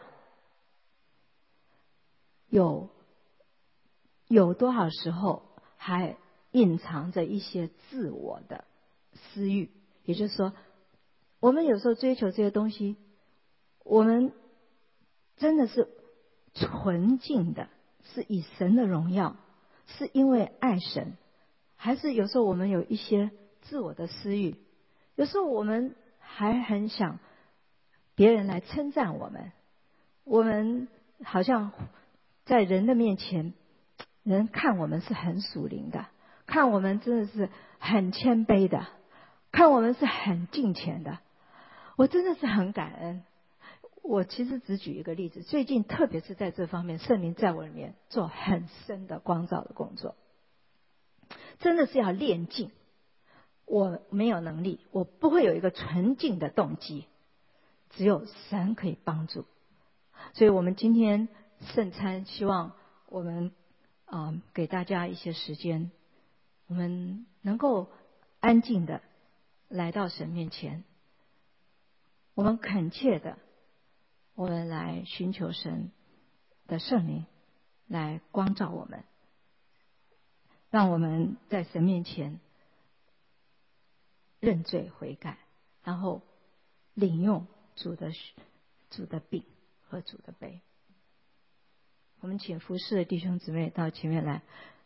S1: 有多少时候还隐藏着一些自我的私欲？也就是说，我们有时候追求这些东西，我们真的是纯净的，是以神的荣耀，是因为爱神，还是有时候我们有一些自我的私欲？有时候我们还很想别人来称赞我们，我们好像在人的面前，人看我们是很属灵的，看我们真的是很谦卑的，看我们是很敬虔的。我真的是很感恩。我其实只举一个例子，最近特别是在这方面，圣灵在我里面做很深的光照的工作，真的是要练净。我没有能力，我不会有一个纯净的动机，只有神可以帮助。所以我们今天圣餐，希望我们给大家一些时间，我们能够安静的来到神面前，我们恳切的，我们来寻求神的圣灵来光照我们，让我们在神面前认罪悔改，然后领用主的饼和主的杯。我们请服侍的弟兄姊妹到前面来。